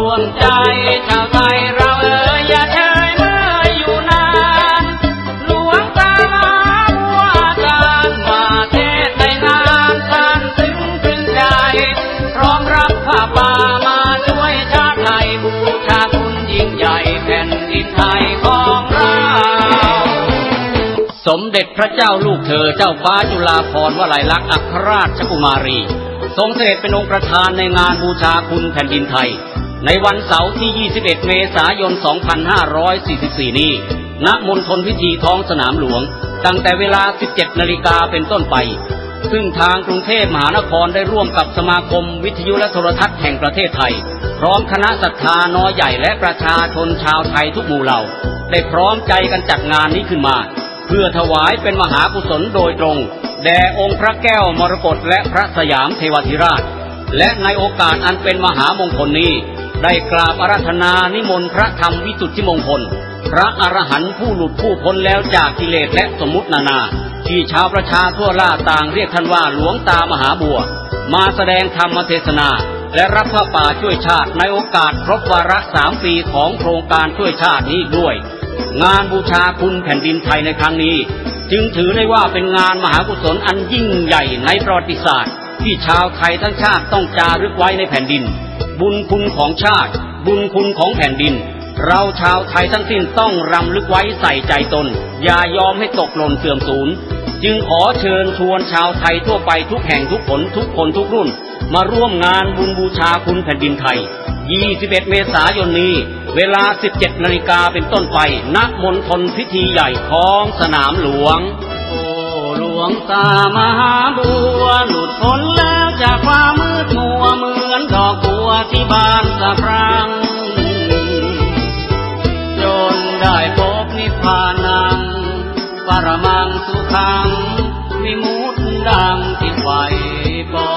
วมใจชาวไทยเราอย่าเฉยเมื่ออยู่นานหลวงตามหาบัวจารย์มาเทศในงานท่านถึงใจพร้อมรับผ้าป่ามาช่วยชาติไทยบูชาคุณยิ่งใหญ่แผ่นดินไทยของเราสมเด็จพระเจ้าลูกเธอเจ้าฟ้าจุฬาภรณ์วลัยลักษณ์อัครราชกุมารีทรงเสด็จเป็นองค์ประธานในงานบูชาคุณแผ่นดินไทยในวันเสาร์ที่ 21 เมษายน 2544 นี้ณมณฑลพิธีท้องสนามหลวงตั้งแต่เวลา 17 นาฬิกาเป็นต้นไปซึ่งทางกรุงเทพมหานครได้ร่วมกับสมาคมวิทยุและโทรทัศน์แห่งประเทศไทยพร้อมคณะศรัทธาน้อยใหญ่และประชาชนชาวไทยทุกหมู่เหล่าได้พร้อมใจกันจัดงานนี้ขึ้นมาเพื่อถวายเป็นมหากุศลโดยตรงแด่องค์พระแก้วมรกตและพระสยามเทวาธิราชและในโอกาสอันเป็นมหามงคลนี้ได้กราบอาราธนานิมนต์พระธรรมวิสุทธิมงคลพระอรหันต์ผู้หลุดผู้พ้นแล้วจากกิเลสและสมมุตินานาที่ชาวประชาทั่วล่าต่างเรียกท่านว่าหลวงตามหาบัวมาแสดงธรรมเทศนาและรับผ้าป่าช่วยชาติในโอกาสครบวาระ 3 ปีของโครงการช่วยชาตินี้ด้วยงานบูชาคุณแผ่นดินไทยในครั้งนี้จึงถือได้ว่าเป็นงานมหากุศลอันยิ่งใหญ่ในประวัติศาสตร์ที่ชาวไทยทั้งชาติต้องจารึกไว้ในแผ่นดินบุญคุณของชาติบุญคุณของแผ่นดินเราชาวไทยทั้งสิ้นต้องรำลึกไว้ใส่ใจตนอย่ายอมให้ตกหล่นเสื่อมสูญจึงขอเชิญชวนชาวไทยทั่วไปทุกแห่งทุกหนทุกคนทุกรุ่นมาร่วมงานบุญบูชาคุณแผ่นดินไทย 21 เมษายนนี้เวลา 17 นาฬิกาเป็นต้นไปณมณฑลพิธีใหญ่ของสนามหลวงโอ้หลวงตามหาบัวหลุดพ้นแล้วจากความมืดมัวเหมือนดอกบัวที่บานสะพรั่งจนได้พบนิพพานังปรมังสุขังวิมุตติดังที่ใฝ่ปอง